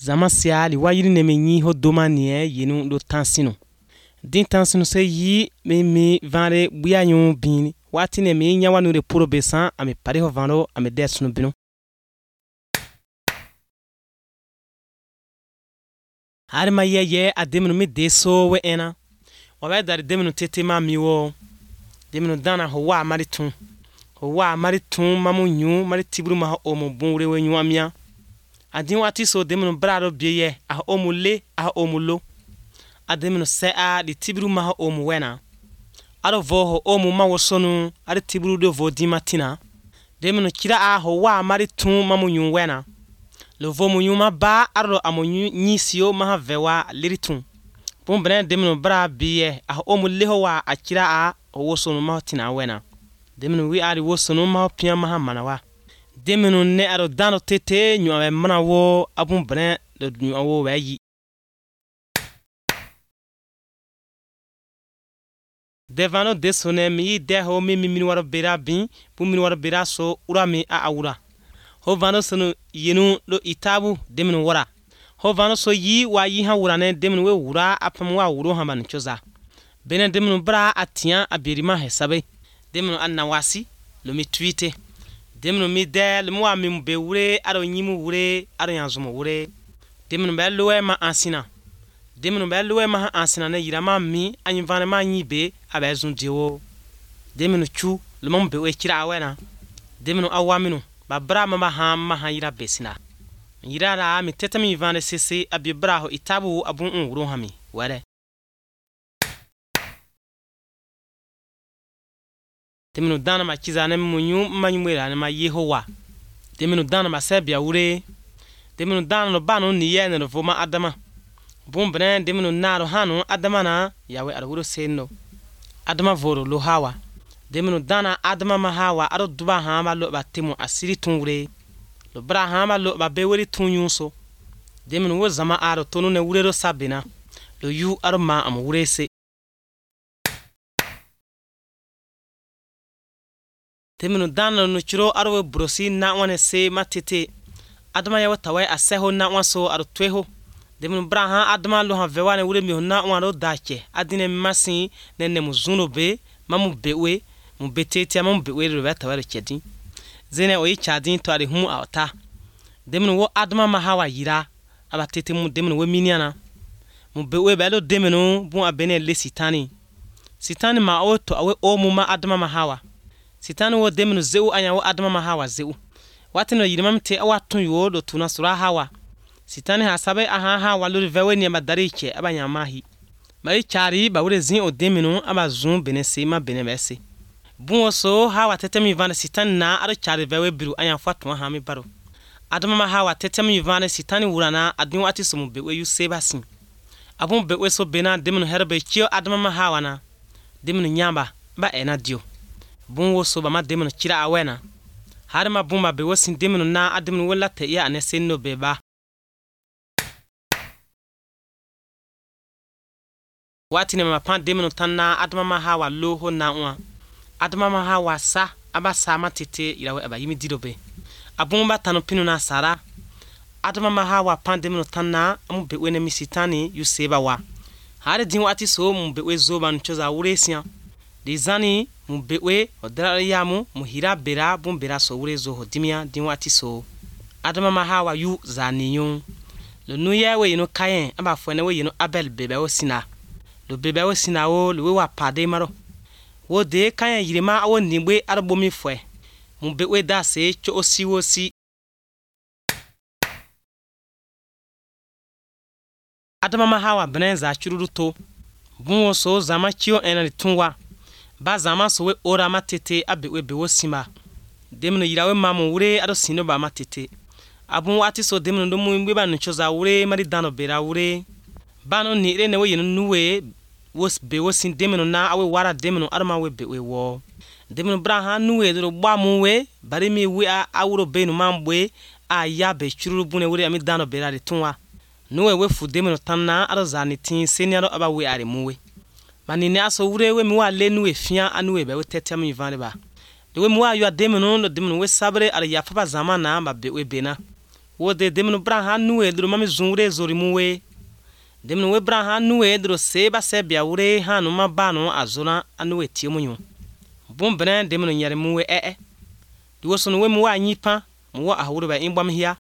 Zama siali wa yiri neme nyi ho domanie yenu do tansino. Din tansino se yi me vare buya yon bini. Wati neme nya wanu re puro besan ame pare ho vano ame desno bino. Hari ma ye ademino mi deso we ena. Wabe dari demino tete ma miwo. Demino dana ho wa maritun. Ho wa maritun mamu nyu mari tiburu ma ho omo bunre we nyu amia. Adin wati so demino brado biye ah omu le ah omu lo. Ademino se a di tiburu ma ho omu wena. Ado vo ho omu ma wosonu adi tiburu do vo di matina. Demino kira a ho wa maritun mamu nyu wena. Lo vo mu nyu ma ba ado amu nyisio ma ha vewa liritun. Pumbene demino bra biye ah omu le ho wa akira a ho wosonu ma ho tina wena. Demino wi ari wosonu ma ho pia ma ha manawa. Demino ne aro dano tete nyu awe mana wo abun bene do nyu awo we yi. Devano desone mi de ho mi waro bera bin pu mi waro bera so ura mi a awura. Ho vano sono yenu do itabu demino wara. Ho vano so yi wa yi ha wura ne demino we wura apam wa wuro ha man choza. Bene demino bra atian abirima hesabe. Demino anawasi lo mi tweete. Demino mi de le mo ami mbe wure aro nyimu wure aro yanzumo wure. Demino be lowe ma ansina. Demino be lowe ma ansina ne yirama mi anyivane ma nyibe abezun diwo. Demino chu le mo mbe we kira awena. Demino awamino ba bra ma ha yira besina. Yira ra mi tete mi vane sese abi bra ho itabu abun wuro ha mi were. Demino dana ma kizane munyu manyumwera ne ma Yehowa. Demino dana ma sebia wure. Demino dana no bano ni ye ne no ma adama. Bumbene demino naro hanu adama na yawe arwuro seno. Adama voro lo hawa. Demino dana adama ma hawa aro duba hama lo ba temu asiri tunwure. Lo bra hama lo ba beweri tunyunso. Demino wo zama aro tonu ne wure ro sabina. Lo yu aro ma am wure se. Demino dana no chiro aro brosi na wane se matete. Adama yawe tawai aseho na wanso aro tweho. Demino braha adama lo ha vewane wure mi na wano dache. Adine masi nene muzuno be mamu bewe mu betete mamu bewe ro beta wale chedi. Zene oyi chadin to ari humu awta. Demino wo adama ma hawa yira abatete mu demino we miniana. Mu bewe belo demino bu abene le sitani. Sitani ma o to awe o mu ma adama ma hawa. Sitani wo demino zeu anya wo adama ma hawa zeu. Watino yirimam te awatun yo do tuna sura hawa. Sitani hasabe aha hawa lo vewe ni madariche abanya mahi. Mai chari ba wure zin o demino abazun benese ma benemese. Bun so hawa tetemi vane sitani na aro chari vewe biru anya fatwa ha mi baro. Adama ma hawa tetemi vane sitani wurana adun wati sumu bewe yu sebasin. Abun bewe so bena demino herbe chio adama ma hawa na. Demino nyamba ba ena dio. Bun wo so ba ma demino chira awena. Hari ma bun ma bewe sin demino na ademino wala te ya anese no beba. Wati ne ma pan demino tanna adama ma hawa loho na uwa. Adama ma hawa sa aba sama tete irawe aba yimi didobe. Abun ba tanu pinu na sara. Adama ma hawa pan demino tanna amu bewe ne misitani yu seba wa. Hari din wati so mu bewe zoba nchoza wure siya. Dizani mu bewe odara yamu mu hira bera bun bera so wure zo hodimia din wati so. Adama ma hawa yu zaniyon. Lo nuye we yino kayen aba fwene we yino abel bebe o sina. Lo bebe o sina o lo we wa pade maro. Wo de kayen yirima awo nimwe arbo mi fwe. Mu bewe da se cho osi wo si. Adama ma hawa benen za chururu to. Bun wo so zama chio ena tunwa. Ba zama so we ora matete abewe bewo sima. Demino yirawe mamu wure ado sino ba matete. Abun wati so demino do mu ba nchoza wure mari dano bera wure. Bano ni ire ne we yinu nuwe wos bewo sin demino na awe wara demino arma we bewe wo. Demino braha nuwe do gba mu we bari mi we a awuro benu mambwe a ya be chururu bune wure ami dano bera de tunwa. Nuwe we fu demino tanna ado zanitin senior aba we are muwe. Mani ne aso wure we mi wa le nuwe fia anuwe be we tete mi vaneba. De we mi wa yo demino no demino we sabre ara ya papa zamana ba bewe bena. wode demno braha nuwe dro mami zunre zori muwe demno we braha nuwe dro seba sebia wure hanu mabano azona anuwe tiemunyu bun benen demno nyare muwe duwo sono we muwa anyipa muwa ahuru ba imbam hia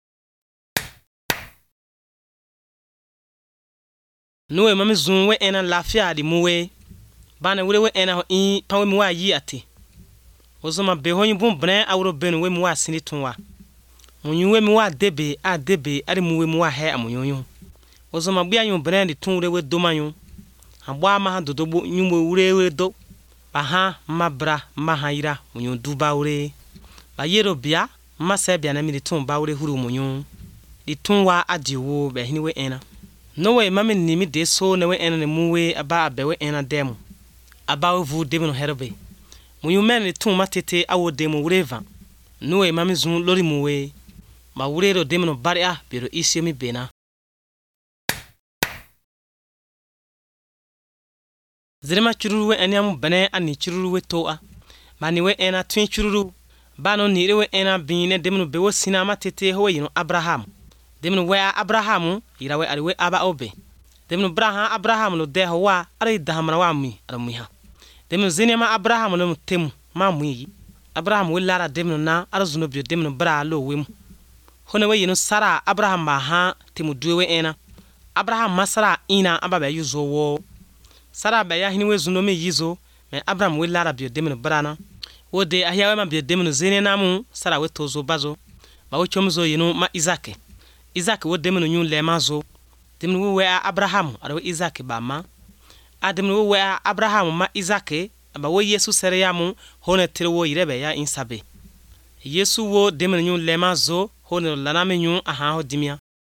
nuwe mami zunwe ena lafia di muwe bana wure we ena in pawe muwa yi ate ozoma behonyi bun benen awro benu we muwa sini tunwa munyuwe muwa debe ari muwe muwa he amunyonyo ozoma bia yun benen di tunre we domanyo abwa ma dodobo nyumwe wure do baha mabra mahaira munyo duba ure ba yero bia masebia na mi di tun ba ure huru munyo di tunwa adiwo be hiniwe ena no we mami nimi de so ne we ena ne muwe aba abewe ena demo aba vu demo no herbe munyo men di tun matete awo demo ureva no we mami zun lori muwe ma urero demo no baria biro isi mi bena zirima chururu we eniamu bene ani chururu we toa mani we ena twin chururu bano nire we ena bine demno bewo sinama tete ho yino Abraham demno we Abraham ira we ariwe aba obe demno braha Abraham no de ho wa ari dahamra wa mi aramuha demno zinema Abraham no temu ma muyi Abraham we lara demno na arzuno bio demno bra lo wem hone we yino Sara Abraham ma ha temu duwe we ena Abraham masara ina ababe yuzo wo Sara ba ya hiniwe zuno me yizo me Abraham we lara bio demno brana wode ahia ma bio demno zene namu Sara we tozo bazo ba wo chomzo yino ma Isaac wo demno nyun le mazo demno we Abraham ara we Isaac ba ma ademno we Abraham ma Isaac ba wo Yesu sere yamu hone tere wo yirebe ya insabe Yesu wo demno nyun le mazo hone lana me nyun aha ho dimia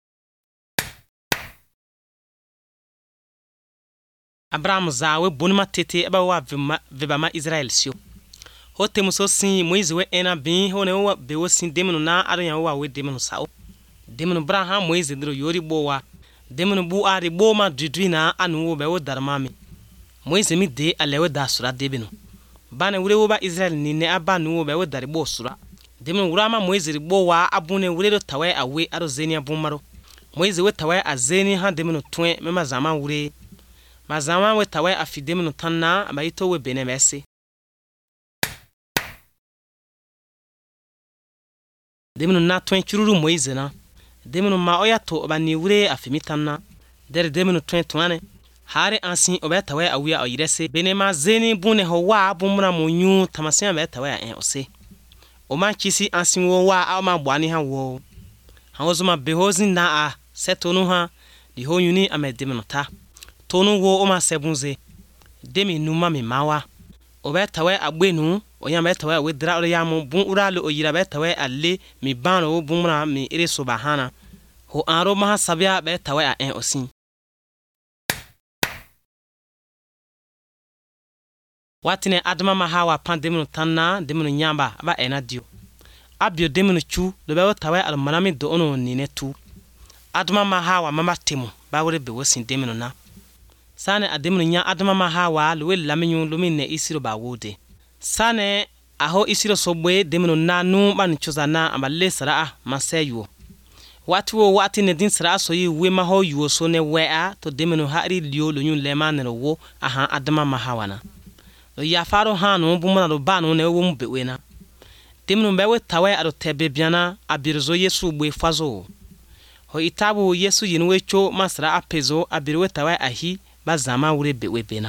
Abraham zawe bonuma tete aba wa veba ma Israel sio hote muso sin Moize we ena bin hone wa be wo sin demno na aranya wa we demno sao demno Abraham Moize dro yori bowa demno bu ari bo ma dudwina anu wo be wo darmami Moize mi de alewe da sura debino bana wure wo ba Israel ni ne abanu wo be wo dari bo sura demno urama Moize ri bowa abune wure do tawe awe aro zeni abumaro Moize we tawe azeni ha demno twen mema zama wure mazama we tawe afidem no tanna abayito we benemese demno na twen chururu Moize na demno ma oyato obani wure afimitanna der demno twen twane hare ansin obetawe awia oyirese benema zeni bune ho wa bumra munyu tamasen obetawe ose o man chisi ansin wo wa ama bwani ha wo ha ozuma behozin na a setonu ha di ho yuni amedemno ta tonu wo o ma sebunze demi numa mi mawa obetawe agbenu oya betawe we dra ore yamu bun urale oyira betawe alle mi bano bumra mi ire subhana ho aro ma sabia betawe a osin watine adama ma hawa pandemno tanna demno nyamba aba enadio abio demno chu do be tawe al manami do ono ni netu adama ma hawa mama temu ba wore be wosin demno na sane ademno nya adama ma hawa luwe lamenyu lumine isiro ba wode sane aho isiro sobwe demno nanu ban chozana amale sara maseyo watu wati ne din sara so yi we ma ho yuo so ne we a to demno hari lio lonyun lema ne wo aha adama ma hawa na ya faro hanu bumana do banu ne wo mbewe na demno bewe tawe ado tebe biana abirzo Yesu gbe fazo ho itabu Yesu yinwe cho masra apezo abirwe tawe ahi bazama wure bewe bena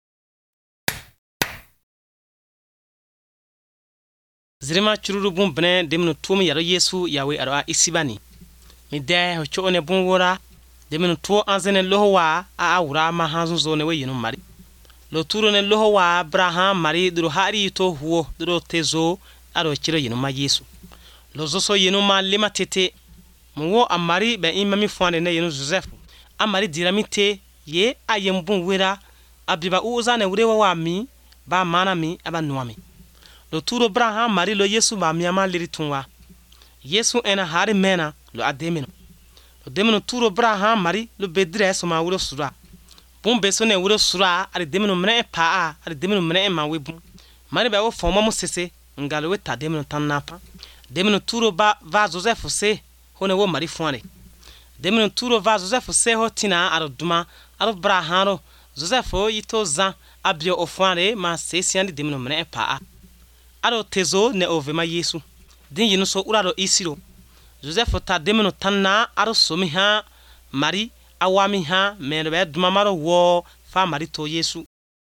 zirima chururu bun bene demno tumi yaro Yesu yawe aro isibani mi de ho cho ne bun wora demno to anzene lohowa a awura ma hanzu zo ne we yinu mari lo turo ne lohowa Abraham mari duro hari to huo duro tezo aro chiro yinu ma Yesu lo zo so yinu ma lima tete mo amari be imami fwane ne yinu Joseph amari diramite ye ayembun wera abiba uza ne wure wa mi ba mana mi aba nuami lo turo Abraham mari lo Yesu ba mi ama liri tunwa Yesu ena hari mena lo ademino lo demino turo Abraham mari lo bedre so ma wuro sura bun beso ne wuro sura ari demino mene pa ari demino mene ma webu mari ba wo foma mo sese ngalo we ta demino tanapa demino turo ba va Joseph se hone wo mari fuane demino turo va Joseph seho tina aro duma aro brahano Joseph yito zan abio ofuane ma sesiandi demino mene pa aro tezo ne ovema Yesu din yinu so uraro isiro Joseph ta demino tanna aro somi ha mari awami ha menbe duma maro wo fa mari to Yesu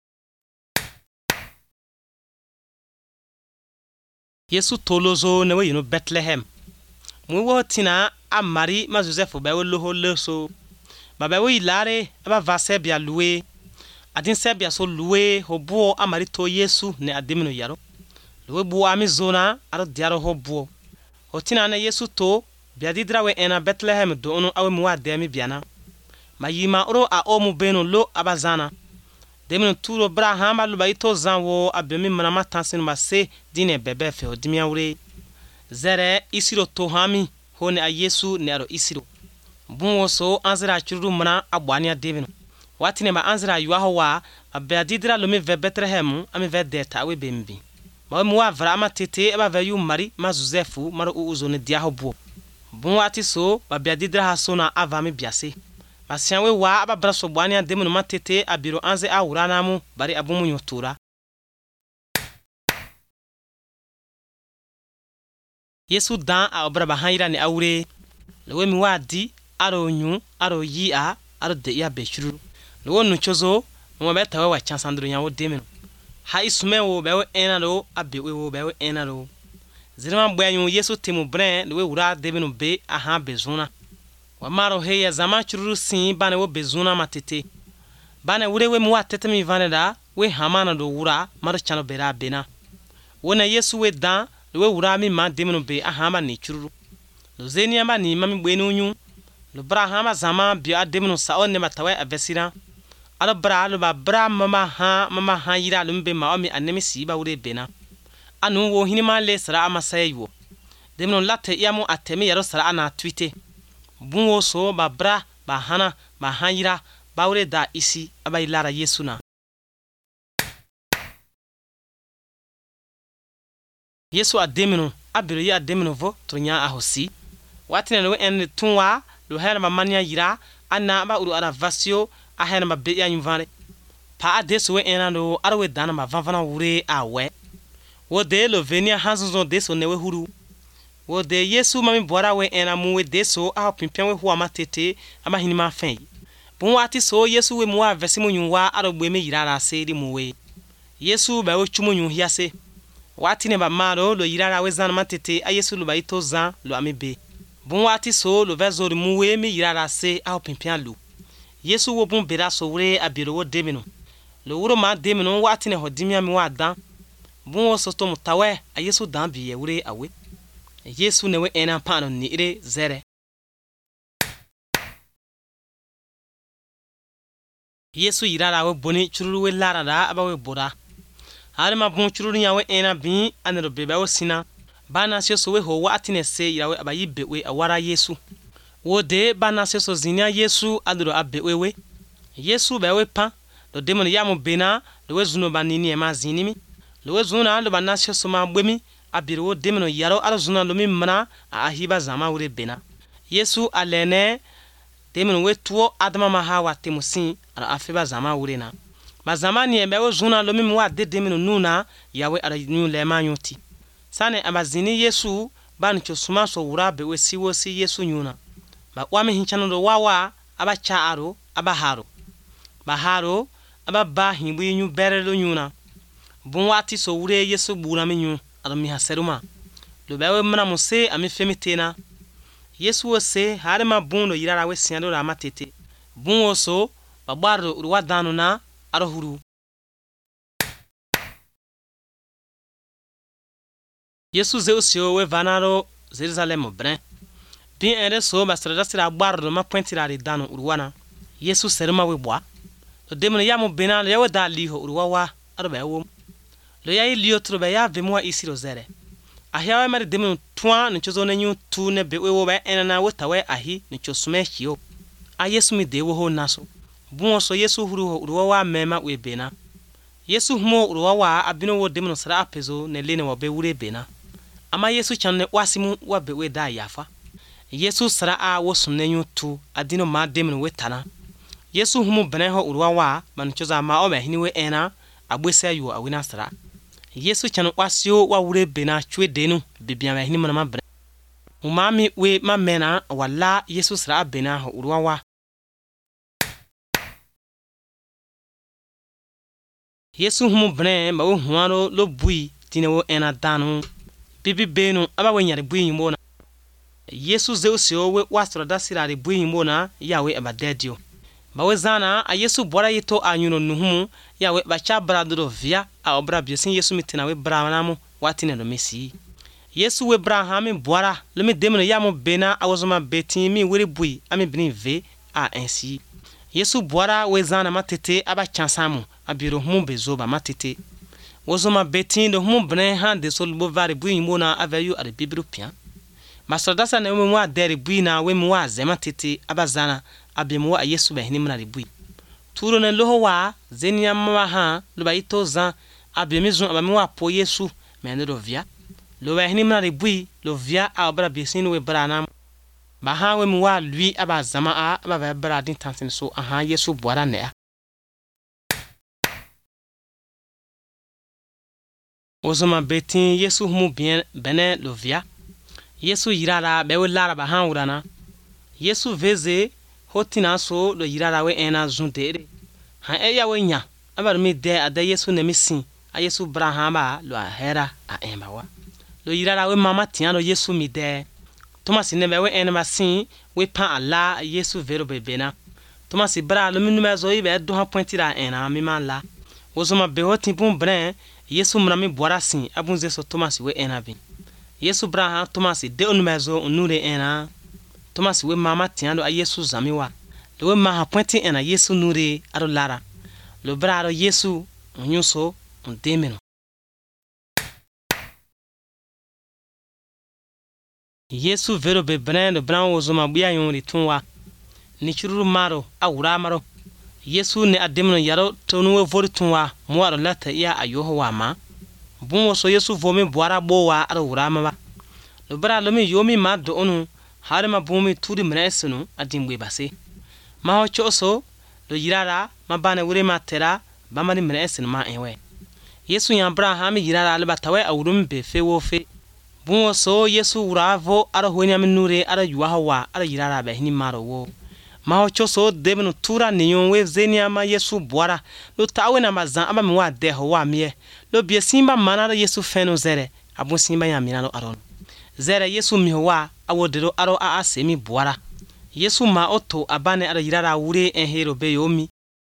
Yesu tolozo ne we yinu Bethlehem mu wo tina a mari ma Joseph be wo lo leso ba be wo ilare aba va sebia luwe adin sebia so luwe hobo a mari to Yesu ne ademino yaro luwe bu ami zona aro diaro hobo hotina na Yesu to biadidra we ena Bethlehem do onu awe mu ademi biana mayima oro a omu beno lo abazana demino turo Abraham alu baito zanwo abemi manama tansin mase dine bebe fe odimia wure zere isiro tohami hone a Yesu ne aro isiro bunwo so anzira churu mana abwania demino watine ma anzira yuaho wa abiadidra lo me ve Bethlehem ami ve deta we bembi ma mu avra ama tete eba ve yu mari ma Joseph maro uzo ne dia hobo bunwati so abiadidra hasona avami biase Masianwe wa ababra so bwania demino matete abiro anze awurana mu bari abumu nyotura Yesu dan a obra bahaira ni awure lewe mi wadi aro nyu aro yi a aro de ya bechuru lewo nuchozo mo beta wa chansandro nyawo demino ha isume wo bewe enaro abewe wo bewe enaro zirima bwanyu Yesu timu bren lewe wura demino be aha bezuna Wamaro heya zama chururu sin bane wo bezuna matete bane urewe muwa tete mi vaneda we hamana do wura maro chano bera bena wona Yesu we dan we wura mi ma demino be ahama ni chururu lo zeni ama ni mami bwenu nyu lo brahama zama bi ademino sa onne matawe avesira alo bra lo ba bra mama ha yira lumbe ma omi anemi siba wure bena anu wo hinima le sara ama sayo demino latte yamu atemi yaro sara ana twite bunwo so ba bra ba hana ba hanyira bawre da isi abai lara Yesu na Yesu ademino abiro ya ademino vo tronya ahosi watine no en tunwa lo hena ma mania yira ana ba uru ara vasio a hena ma be ya nyuvare pa adeso we enano arwe dana ma vanvana wure awe wo de lo venia hanzo deso ne we huru wo de Yesu mami bora we ena mu we deso a pimpia we hu amatete ama hinima fen bunwati so Yesu we mu avesi mu nyuwa arogbe me yirara se di mu we Yesu ba we chumu nyu hiase wati ne ba maro lo yirara we zan matete a Yesu lo ba ito zan lo amebe bunwati so lo vezo mu we me yirara se a pimpia lu Yesu wo bun bera so wure abiro wo demino lo wuro ma demino wati ne hodimia mi wa dan bunwo so to mutawe a Yesu dan bi ye wure awe Yesu ne we ena pano ni ire zere Yesu yirara we boni chururu we lara da aba we bora harima bon chururu nya we ena bi anero bebe wo sina bana so we ho wati ne se yira we aba yibe we awara Yesu wo de bana so zinia Yesu adoro abe we Yesu be we pa do demon ya mo bena do we zuno banini e ma zinimi do we zuna do bana so ma gbemi abiro demino yaro arzuna lomi mana ahiba zama wure bena Yesu alene demino we tuo adama mahawa timusin ara afiba zama wure na mazamani ebe we zuna lomi mwa de demino nuna yawe ara nyu lema nyuti sane amazini Yesu ban chosuma so wura be we siwo si Yesu nyuna ba kwame hinchano do wawa aba chaaro aba haro baharo aba ba himbu nyu berelo nyuna bunwati so wure Yesu bura menyu mi haseruma lo bewe mna muse ami femitena Yesu wose harema buno yirara we siando la matete bunwo so babaro urwa danu na arohuru Yesu ze osio we vanaro Jerusalem bren bi ere so basra sira gbaro ma pointira ri danu urwana Yesu seruma we bwa lo demno yamu benalo yawe dali ho urwa wa arobe wo lo yayi liotro be ya vemwa isiro zere ahia mari demno twa no chozo na nyu tu ne be wo ba enana wotawe ahi no chosume hio a Yesu mi de wo ho naso buo so Yesu huru ho urwa wa mema we bena Yesu humo urwa wa abino wo demno sara apezo ne lene wo be wure bena ama Yesu channe wasimu wa be we da yafa Yesu sara a wosum ne yutu adino ma demno wetana. Yesu humu bene ho urwa wa manchoza ma o mehini we ena agbese yu awina sara. Yesu chanu kwasio wa wure bena chwe denu bibia mehini mana bene. Umami we ma mena wala Yesu sara bena ho urwa wa. Yesu humu bene ma wo huano lo bui tine wo ena danu bibi benu aba we nyare bui nyimona. Yesu zeusio we wasro da sirare bui nyimona yawe abadedio. Bawe zana a Yesu bora yito anyuno nuhumu yawe bacha bradro via a obra biosin Yesu mitina we branamu watine no mesi. Yesu we brahami bora lemi demno yamo bena awozoma beti mi wiri bui ami bini ve a ensi. Yesu bora we zana matete aba chansamu abiro humu bezoba matete. Wozoma beti no humu bene hande so lubo vari bui nyimona aveyu ade bibiru pia. Masodasa na mwa deri bui na we mwa zema tete abazana abemwa Yesu behini mna ribui. Turo na loho wa zenia mwa ha loba ito zan abemizu abamwa po Yesu menero via. Loba behini mna ribui lo via a obra biesinu we brana. Baha we mwa lui abazama a ababa bradin tansin so aha Yesu bwara nea. Ozoma betin Yesu humu bien bene lo via. Yesu yirara bewe lara bahan urana. Yesu veze hotina so lo yirara we ena zundere. Han eya we nya abar mi de ade Yesu ne misin a Yesu brahama lo ahera a embawa. Lo yirara we mama tian lo Yesu mi de. Thomas ne bewe ena masin we pan ala Yesu vero bebena. Thomas bra lo minu mezo ibe do ha pointira ena mi man la. Wozoma be hotin bun bren Yesu mrami bwara sin abunze so Thomas we ena bin. Yesu braha Thomas de onumezo onure ena. Thomas we mama tiando a Yesu zamiwa. Le we maha pointi ena Yesu nure aro lara. Lo bra aro Yesu onyuso ondemeno. Yesu vero be brand brown wozoma bia yonri tunwa. Ni chururu maro awura maro. Yesu ne ademno yaro tonuwe vori tunwa mo aro lata iya ayoho wa ma. Bun so Yesu vomi bwara bowa aro urama ba. Lo bra lomi yomi ma do onu harima bumi tudi mresenu adimwe base. Ma ho choso lo yirara ma bana wure matera bamani mresenu ma enwe. Yesu ya Abraham yirara le batawe awurum be fe wo fe. Bun so Yesu uravo aro honya minure aro yuwa aro yirara be hini maro wo. Ma ho choso debno tura niyon we zenia ma Yesu bwara lo tawe na mazan aba mi wa de ho wa mie. Lo bie simba manara Yesu feno zere abun simba ya minalo aron. Zere Yesu mihowa awodero aro a asemi bwara. Yesu ma oto abane aro yirara wure enhero be yomi.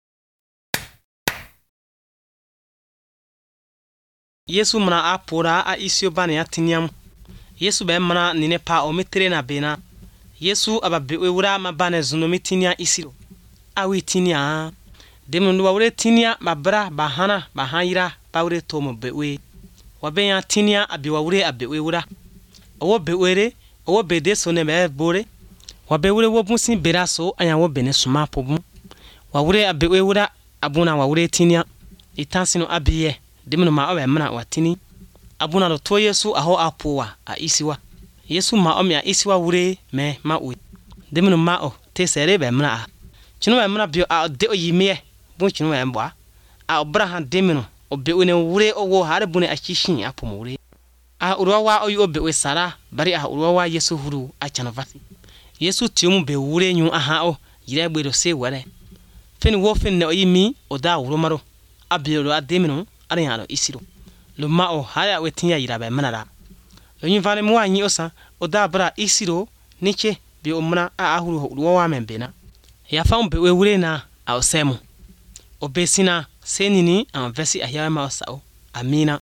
Yesu mna apora a isio bane atiniam. Yesu be mna nine pa o metre na bena. Yesu ababe wura mabane zunomi tinia isiro. Awi tinia. Demno wure tinia mabra bahana bahayira bawre tomo bewe. Wabe ya tinia abiwa wure abewe wura. Owo bewere owo bede so ne me bore. Wabe wure wo bunsin beraso anya wo bene suma pobun. Wa wure abewe wura abuna wa wure tinia. Itansino abiye demno ma owe mna watini. Abuna lo to Yesu aho apowa a isiwa. Yesu ma omi a isiwa wure me ma u. Demno ma o te sere be mna a. Chino be mna bio a de oyime bun chino be mboa. A obrahan demno obewe ne wure owo hare bune a chishin apomo wure. A urwawa oyu obewe sara bari a urwawa Yesu huru a chanavasi. Yesu tiumu be wure nyu aha o yire gbero se ware. Fen wo fen ne oyimi oda uromaro. Abielo ademno ari alo isiro. Lo ma o haya wetinya yira be manara. Lo nyivane mo anyi osa oda bra isiro niche bi omna a ahuru urwawa membena. Ya fa be wure na a osemu. Obesina senini an vesi ahya ma osao. Amina.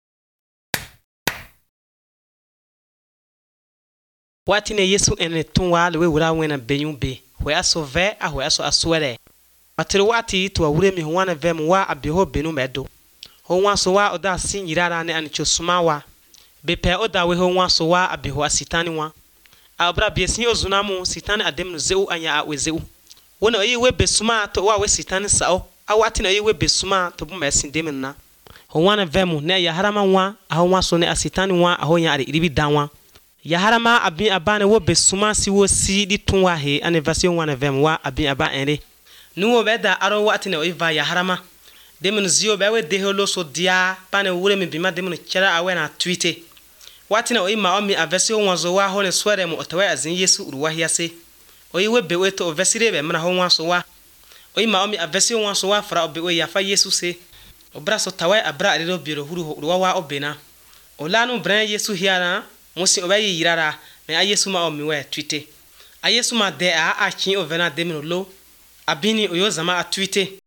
Watine Yesu ene tunwa lewe wura wena benyumbe hwe aso ve ahwe aso aswere matiri wati to awure mi hwana vem wa abeho benu medo ho nwa so wa oda sin yirara ne anicho sumawa bepe oda we ho nwa so wa abeho asitani wa abra biesin ozunamu sitani adem no zeu anya a wezeu wona oyi we besuma to wa we sitani sao awati na oyi we besuma to bu mesin dem na ho nwa vem ne ya harama nwa aho nwa so ne asitani wa aho nya ari ribi danwa Yaharama abin abane wo besuma si wo si di tunwa he ane version 1 vem wa abin aba enre. Nuwo beda aro wati ne oiva yaharama. Demun zio bewe deholo so dia pane wure mi bima demun chera awe na tweete. Wati ne oima omi a version 1 zo wa hone swere mu otawe azin Yesu uruwa hiase. Oiwe bewe to versire be mna ho nwa so wa. Oima omi a version 1 so wa fra obewe yafa Yesu se. Obra so tawe abra alilo biro huru uruwa wa obena. Olanu bran Yesu hiana musi obayi yirara me a Yesu ma omi we tweete. A Yesu ma de a chin ovena demun lo. Abini oyo zama a tweete.